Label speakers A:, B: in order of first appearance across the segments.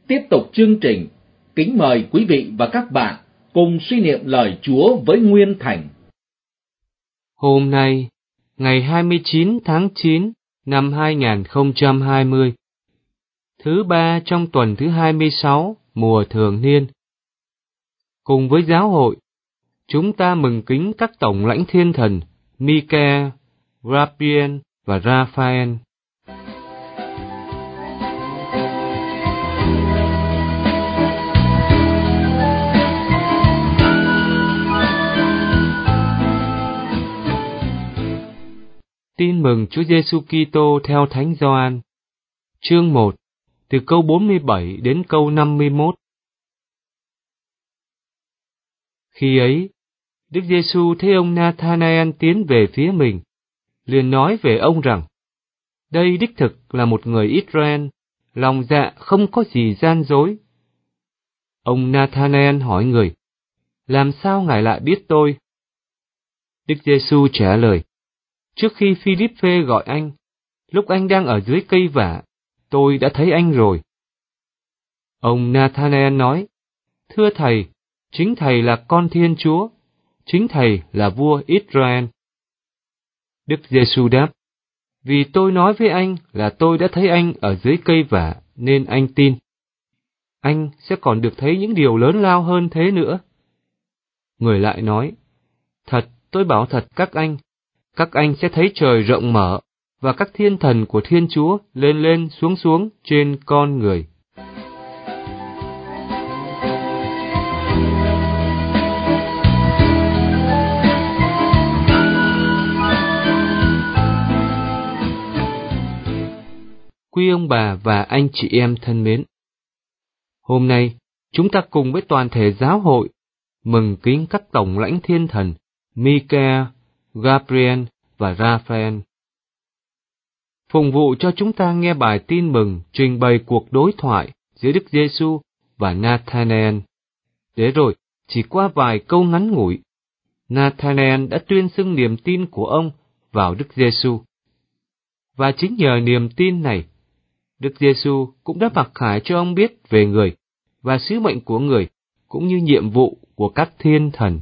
A: tiếp tục chương trình, kính mời quý vị và các bạn cùng suy niệm lời Chúa với Nguyên Thành.
B: Hôm nay, ngày 29 tháng 9 năm 2020, thứ ba trong tuần thứ 26 mùa thường niên. Cùng với giáo hội, chúng ta mừng kính các tổng lãnh thiên thần Michael, Gabriel và Raphael. Tin mừng Chúa Giêsu Kitô theo Thánh Gioan, chương 1, từ câu 47 đến câu 51. Khi ấy, Đức Giêsu thấy ông Nathanael tiến về phía mình, liền nói về ông rằng: đây đích thực là một người Israel, lòng dạ không có gì gian dối. Ông Nathanael hỏi người: làm sao ngài lại biết tôi? Đức Giêsu trả lời: trước khi Philippe gọi anh, lúc anh đang ở dưới cây vả, tôi đã thấy anh rồi. Ông Nathanael nói: thưa thầy, chính thầy là con Thiên Chúa, chính thầy là vua Israel. Đức Giêsu đáp: vì tôi nói với anh là tôi đã thấy anh ở dưới cây vả nên anh tin. Anh sẽ còn được thấy những điều lớn lao hơn thế nữa. Người lại nói: thật, tôi bảo thật các anh sẽ thấy trời rộng mở và các thiên thần của Thiên Chúa lên lên xuống xuống trên con người. Quý ông bà và anh chị em thân mến, hôm nay chúng ta cùng với toàn thể giáo hội mừng kính các tổng lãnh thiên thần Michael, Gabriel và Raphael. Phụng vụ cho chúng ta nghe bài tin mừng trình bày cuộc đối thoại giữa Đức Giêsu và Nathanael. Để rồi, chỉ qua vài câu ngắn ngủi, Nathanael đã tuyên xưng niềm tin của ông vào Đức Giêsu. Và chính nhờ niềm tin này, Đức Giêsu cũng đã mặc khải cho ông biết về người và sứ mệnh của người, cũng như nhiệm vụ của các thiên thần.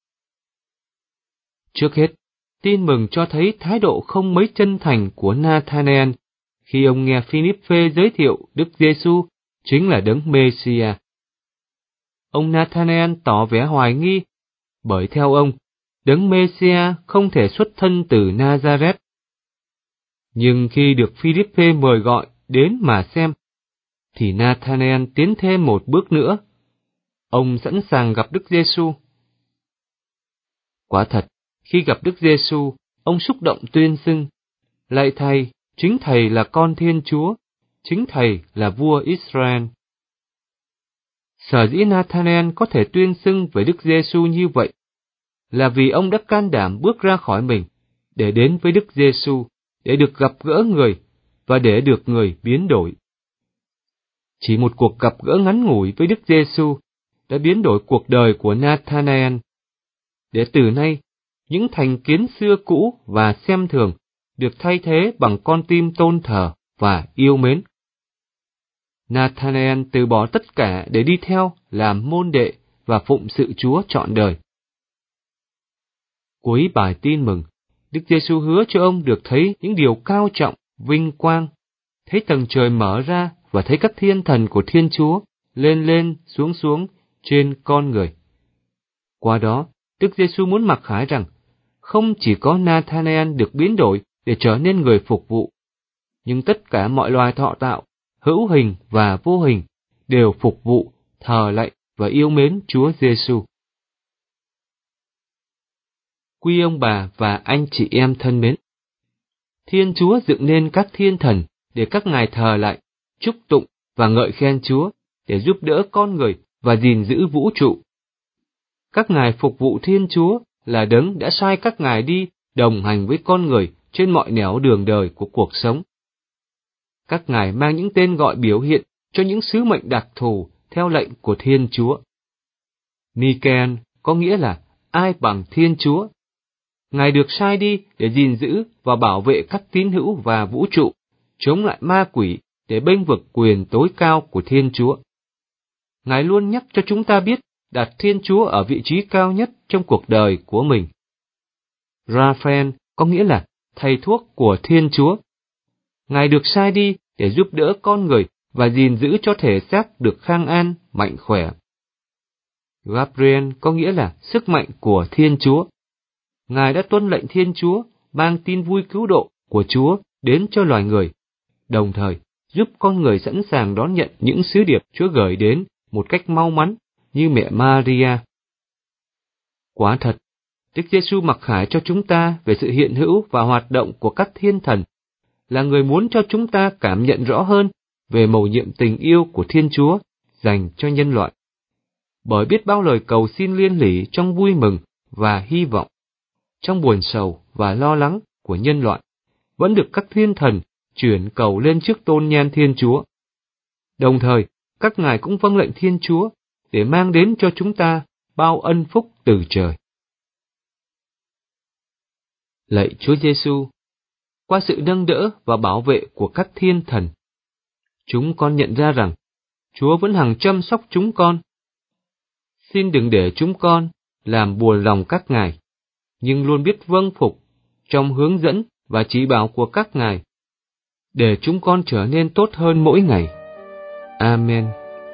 B: Trước hết, tin mừng cho thấy thái độ không mấy chân thành của Nathanael khi ông nghe Philippe giới thiệu Đức Giêsu chính là Đấng Mê-si-a. Ông Nathanael tỏ vẻ hoài nghi, bởi theo ông, Đấng Mê-si-a không thể xuất thân từ Nazareth. Nhưng khi được Philippe mời gọi đến mà xem, thì Nathanael tiến thêm một bước nữa. Ông sẵn sàng gặp Đức Giêsu. Quả thật, khi gặp Đức Giêsu, ông xúc động tuyên xưng: lạy thầy, chính thầy là con Thiên Chúa, chính thầy là vua Israel. Sở dĩ Nathanael có thể tuyên xưng với Đức Giêsu như vậy là vì ông đã can đảm bước ra khỏi mình để đến với Đức Giêsu, để được gặp gỡ người và để được người biến đổi. Chỉ một cuộc gặp gỡ ngắn ngủi với Đức Giêsu đã biến đổi cuộc đời của Nathanael, để từ nay những thành kiến xưa cũ và xem thường được thay thế bằng con tim tôn thờ và yêu mến. Nathanael từ bỏ tất cả để đi theo, làm môn đệ và phụng sự Chúa trọn đời. Cuối bài tin mừng, Đức Giêsu hứa cho ông được thấy những điều cao trọng, vinh quang, thấy tầng trời mở ra và thấy các thiên thần của Thiên Chúa lên lên xuống xuống trên con người. Qua đó, Đức Giêsu muốn mặc khải rằng không chỉ có Nathanael được biến đổi để trở nên người phục vụ, nhưng tất cả mọi loài thọ tạo, hữu hình và vô hình, đều phục vụ, thờ lạy và yêu mến Chúa Giêsu. Quý ông bà và anh chị em thân mến, Thiên Chúa dựng nên các thiên thần để các ngài thờ lạy, chúc tụng và ngợi khen Chúa, để giúp đỡ con người và gìn giữ vũ trụ. Các ngài phục vụ Thiên Chúa là Đấng đã sai các ngài đi đồng hành với con người trên mọi nẻo đường đời của cuộc sống. Các ngài mang những tên gọi biểu hiện cho những sứ mệnh đặc thù theo lệnh của Thiên Chúa. Michael có nghĩa là ai bằng Thiên Chúa. Ngài được sai đi để gìn giữ và bảo vệ các tín hữu và vũ trụ, chống lại ma quỷ để bênh vực quyền tối cao của Thiên Chúa. Ngài luôn nhắc cho chúng ta biết đặt Thiên Chúa ở vị trí cao nhất trong cuộc đời của mình. Raphael có nghĩa là thầy thuốc của Thiên Chúa. Ngài được sai đi để giúp đỡ con người và gìn giữ cho thể xác được khang an, mạnh khỏe. Gabriel có nghĩa là sức mạnh của Thiên Chúa. Ngài đã tuân lệnh Thiên Chúa mang tin vui cứu độ của Chúa đến cho loài người, đồng thời giúp con người sẵn sàng đón nhận những sứ điệp Chúa gửi đến một cách mau mắn như mẹ Maria. Quả thật, Đức Giêsu mặc khải cho chúng ta về sự hiện hữu và hoạt động của các thiên thần, là người muốn cho chúng ta cảm nhận rõ hơn về mầu nhiệm tình yêu của Thiên Chúa dành cho nhân loại. Bởi biết bao lời cầu xin liên lỉ trong vui mừng và hy vọng, trong buồn sầu và lo lắng của nhân loại, vẫn được các thiên thần chuyển cầu lên trước tôn nhan Thiên Chúa. Đồng thời, các ngài cũng vâng lệnh Thiên Chúa để mang đến cho chúng ta bao ân phúc từ trời. Lạy Chúa Giêsu, qua sự nâng đỡ và bảo vệ của các thiên thần, chúng con nhận ra rằng Chúa vẫn hằng chăm sóc chúng con. Xin đừng để chúng con làm buồn lòng các ngài, nhưng luôn biết vâng phục trong hướng dẫn và chỉ bảo của các ngài, để chúng con trở nên tốt hơn mỗi ngày. Amen.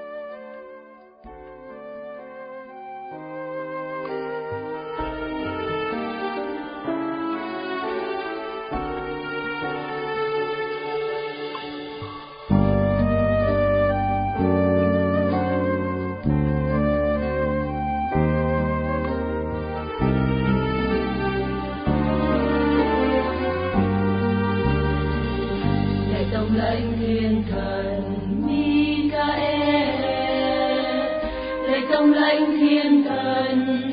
C: Lệnh thiên thần Michael, lạy tông lệnh thiên thần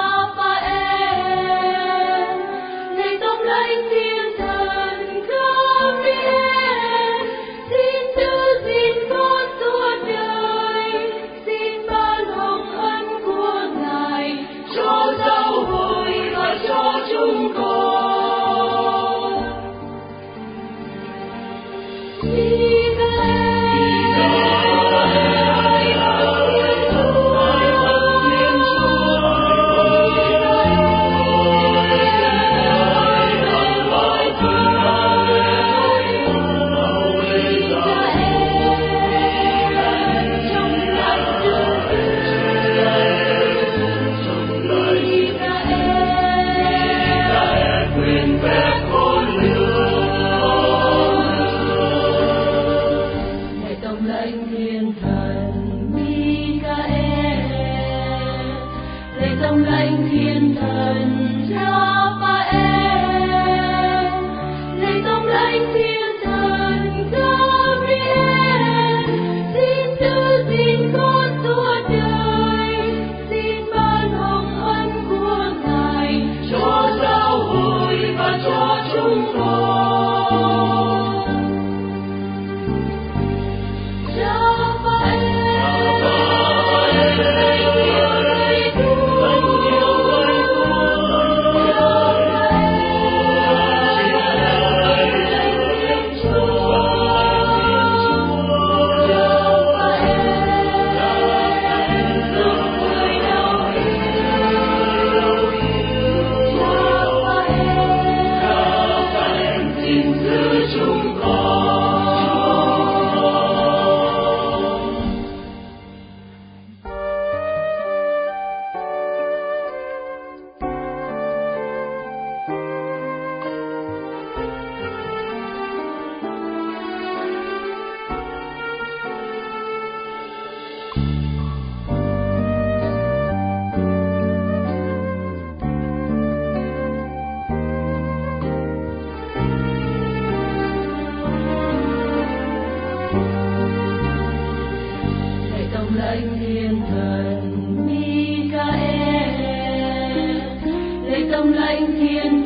C: Raphael, lạy tông lệnh thiên thần Gabriel, xin giữ gìn con suốt đời, xin ban hồng ân của Ngài cho giáo hội và cho chúng con. Tông lệnh thiên thần Raphael, lạy tông lệnh thiên thần Gabriel, xin giữ gìn con suốt đời, xin ban hồng ân của Ngài cho giáo hội và cho chúng con. Lệnh thiên thần Michael, lạy tông lệnh thiên